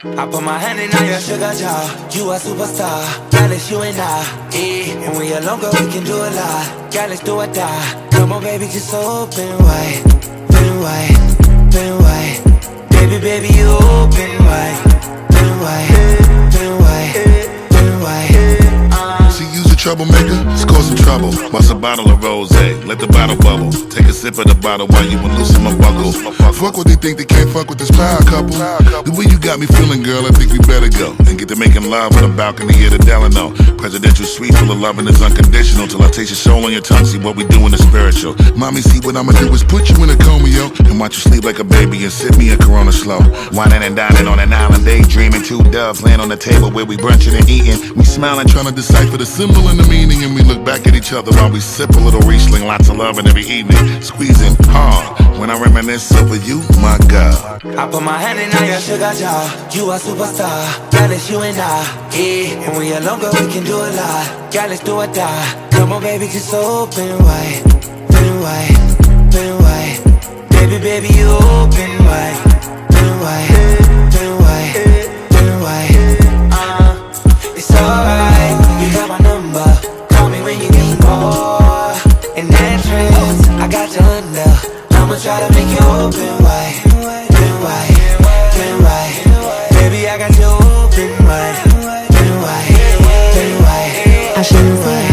I put my hand in all your sugar jar. You a superstar, girl, it's you and I. Yeah, and we alone, girl, we can do a lot. Girl, let's do or die. Come on, baby, just open wide, open wide, open wide. Baby, baby, you open wide, open wide, open wide, open wide. See, you's a troublemaker, it's causing trouble. Bust a bottle of rosé, let the bottle bubble. Take a sip of the bottle while you loosen my buckle. Fuck what they think, they can't fuck with this power couple. The way you got me feeling, girl, I think we better go and get to making love on the balcony of the Delano. Presidential suite full of loving is unconditional. Till I taste your soul on your tongue, see what we do in the spiritual. Mommy, see what I'ma do is put you in a coma, yo, and watch you sleep like a baby and sip me a Corona slow. Whining and dining on an island, daydreaming. Two doves laying on the table where we brunching and eating. We smiling, trying to decipher the symbol and the meaning, and we look back at each other while we sip a little Riesling. Lots of loving every evening, squeezing hard when I reminisce over you, my God. I put my hand in all your sugar jar. You a superstar, girl, it's you and I. Yeah, and we alone, girl, we can do a lot. Girl, let's do or die. Come on, baby, just open wide, open wide, open wide. Baby, baby, you open wide, open wide, open wide, open wide. It's alright, you got my number. Call me when you need more. In that dress, I got you under. I'ma try to make you open wide, open wide, open wide. Baby, I got you open wide, open wide, open wide. I shouldn't say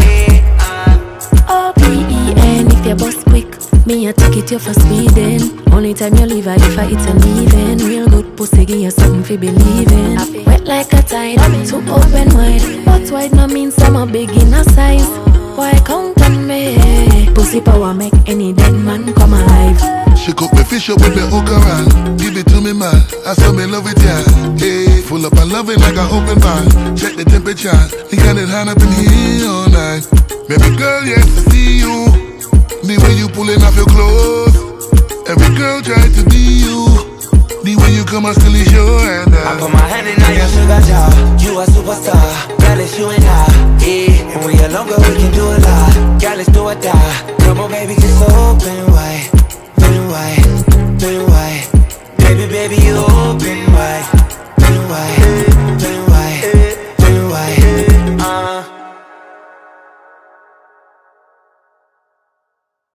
OBEN if you bust quick. Me a take it you for speeding. Only time you leave if I it's a leaving. Real good pussy give you something for believing. Wet like a tide, too open wide. But wide no mean some a big in a size. Why count on me? Pussy power make any dead man come alive. She cook me fish up with me hook around. Give it to me, man, I saw me love it, yeah. Hey, full up and loving like an open bar. Check the temperature, we got it hot up in here all night. Baby girl, yes, I see you. The way you pulling off your clothes. Every girl try to be you. The way you come and still is your hand. I put my hand in all your sugar jar. You a superstar, girl, it's you and I. Yeah, and we alone, girl, we can do a lot. Girl, let's do or die. Come on, baby, just open wide, open wide.